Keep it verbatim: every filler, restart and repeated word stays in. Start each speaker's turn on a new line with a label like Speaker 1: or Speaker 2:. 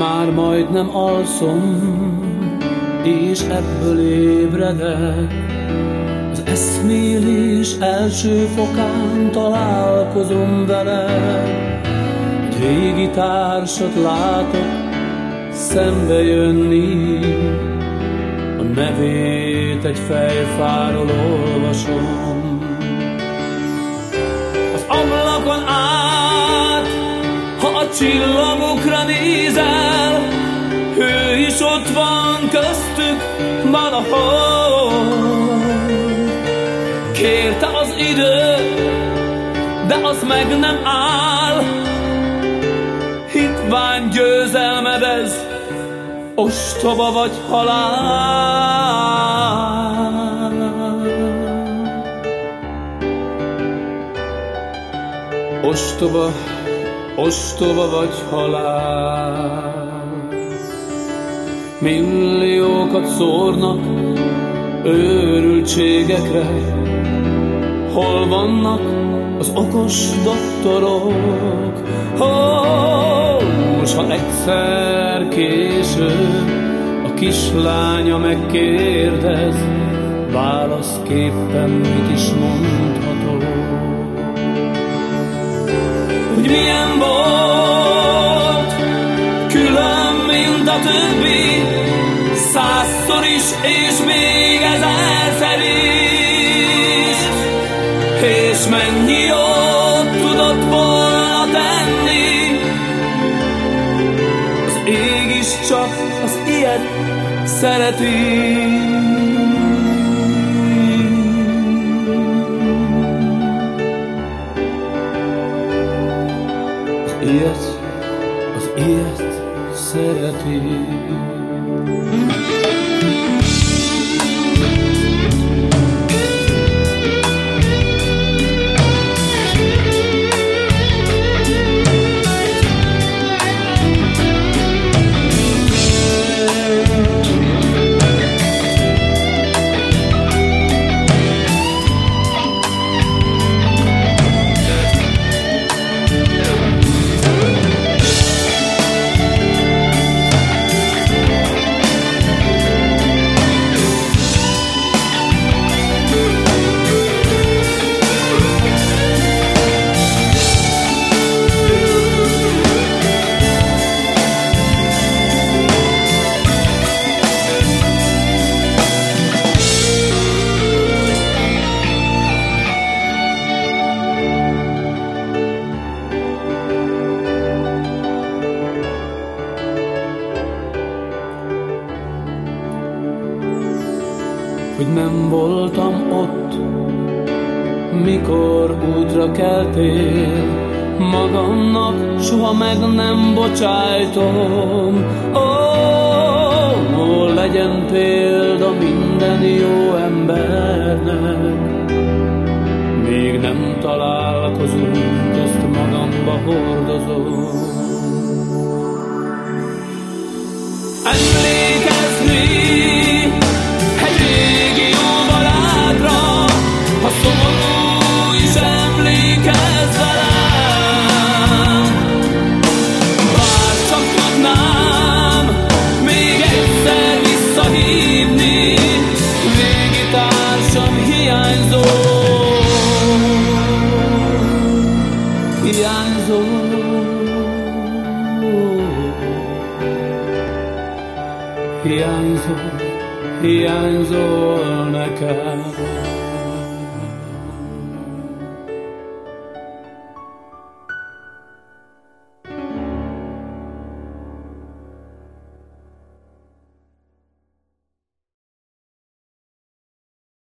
Speaker 1: Már majdnem alszom, és ebből ébredek. Az eszmélés első fokán találkozom veled. Egy régi társat látok szembe jönni, a nevét egy fejfáról olvasom. Az ablakon át, ha a csillagokra nézel, ő is ott van köztük valahol. Kérte az idő, de az meg nem áll. Hitvány győzelmed ez, ostoba vagy halál. Ostoba, ostoba vagy halál. Milliókat szórnak őrültségekre. Hol vannak az okos doktorok? Oh, s ha egyszer később a kislánya megkérdez, válaszképpen mit is mondhatok? Hogy milyen volt, külön, mint a többi, százszor is, és még ezerszer is. És mennyi jót tudott volna tenni, az ég is csak az ilyet szereti. Az ilyet, az ilyet szereti. Hogy nem voltam ott, mikor útra keltél, magamnak soha meg nem bocsájtom. Ó, oh, legyen példa minden jó embernek, még nem találkozunk, ezt magamba hordozom. Emlékezni egy régi jó barátra, ha szomorú is emlékezz velem. Bár csak tudnám még egyszer visszahívni régi társam hiányzó, hiányzó, hiányzó, hiányzol nekem.